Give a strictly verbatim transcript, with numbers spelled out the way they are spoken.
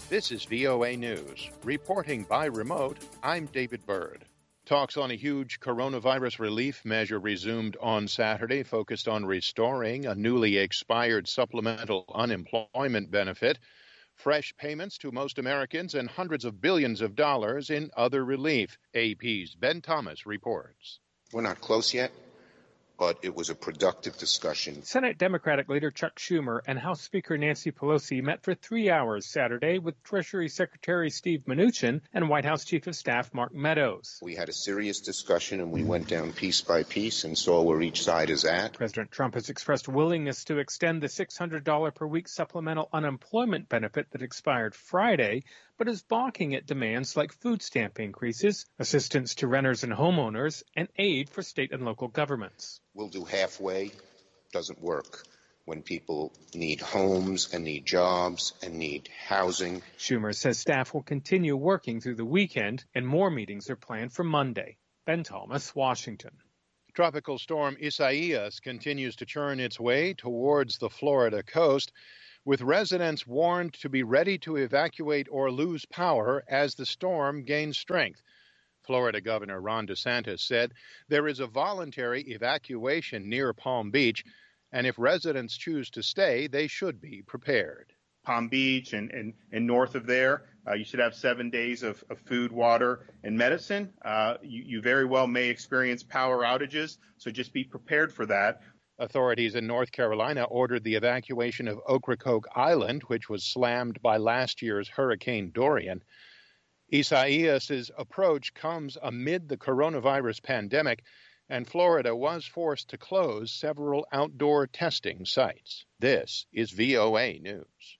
This is V O A News. Reporting by remote, I'm David Byrd. Talks on a huge coronavirus relief measure resumed on Saturday, focused on restoring a newly expired supplemental unemployment benefit, fresh payments to most Americans, and hundreds of billions of dollars in other relief. A P's Ben Thomas reports. We're not close yet, but it was a productive discussion. Senate Democratic leader Chuck Schumer and House Speaker Nancy Pelosi met for three hours Saturday with Treasury Secretary Steve Mnuchin and White House Chief of Staff Mark Meadows. We had a serious discussion and we went down piece by piece and saw where each side is at. President Trump has expressed willingness to extend the six hundred dollars per week supplemental unemployment benefit that expired Friday, but is balking at demands like food stamp increases, assistance to renters and homeowners, and aid for state and local governments. We'll do halfway. Doesn't work when people need homes and need jobs and need housing. Schumer says staff will continue working through the weekend, and more meetings are planned for Monday. Ben Thomas, Washington. Tropical storm Isaias continues to churn its way towards the Florida coast, with residents warned to be ready to evacuate or lose power as the storm gains strength. Florida Governor Ron DeSantis said there is a voluntary evacuation near Palm Beach, and if residents choose to stay, they should be prepared. Palm Beach and, and, and north of there, uh, you should have seven days of, of food, water, and medicine. Uh, you, you very well may experience power outages, so just be prepared for that. Authorities in North Carolina ordered the evacuation of Ocracoke Island, which was slammed by last year's Hurricane Dorian. Isaias's approach comes amid the coronavirus pandemic, and Florida was forced to close several outdoor testing sites. This is V O A News.